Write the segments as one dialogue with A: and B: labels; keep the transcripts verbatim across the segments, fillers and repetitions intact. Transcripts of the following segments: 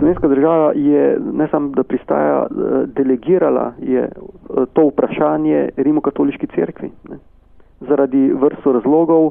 A: slovenska država je ne samo, da pristaja, delegirala je to vprašanje Rimokatoliški cerkvi. Ne. Zaradi vrsto razlogov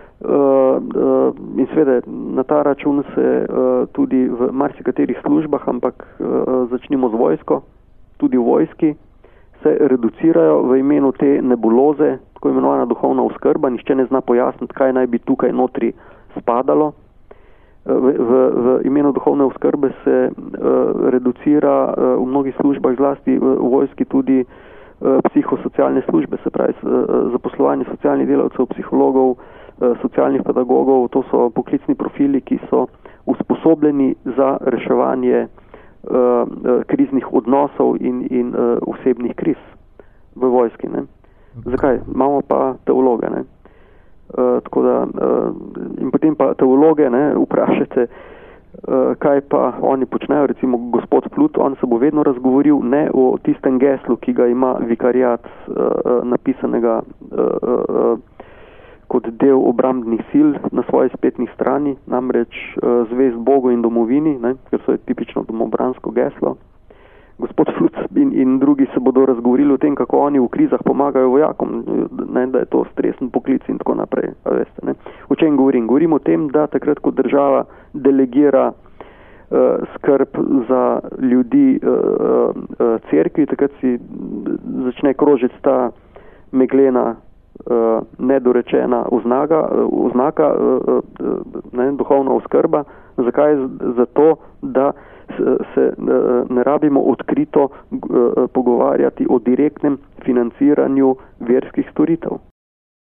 A: in seveda na ta račun se tudi v marsikaterih službah, ampak začnimo z vojsko, tudi v vojski, se reducirajo v imenu te nebuloze, tako imenovana duhovna oskrba, nihče ne zna pojasniti, kaj naj bi tukaj notri spadalo. V, v, v imenu duhovne oskrbe se uh, reducira uh, v mnogih službah, zlasti v, v vojski, tudi uh, psihosocialne službe, se pravi uh, zaposlovanje socialnih delavcev, psihologov, uh, socialnih pedagogov. To so poklicni profili, ki so usposobljeni za reševanje uh, uh, kriznih odnosov in, in uh, osebnih kriz v vojski. Ne. Zakaj? Imamo pa teologe, ne. Uh, tako da, uh, in potem pa teologe, ne, vprašate, uh, kaj pa oni počnejo, recimo gospod Plut, on se bo vedno razgovoril ne o tistem geslu, ki ga ima vikariat uh, napisanega uh, uh, kot del obrambnih sil na svoji spletni strani, namreč uh, zvest Bogu in domovini, ne, ker so je tipično domobransko geslo. Gospod Fluc in, in drugi se bodo razgovorili o tem, kako oni v krizah pomagajo vojakom, ne, da je to stresen poklic in tako naprej. Veste, ne. O čem govorim? Govorim o tem, da takrat, ko država delegira uh, skrb za ljudi uh, uh, cerkvi, takrat si začne krožiti ta meglena, uh, nedorečena oznaka, uh, oznaka uh, uh, ne, duhovna oskrba. Zakaj? Zato, da se ne rabimo odkrito pogovarjati o direktnem financiranju verskih storitev.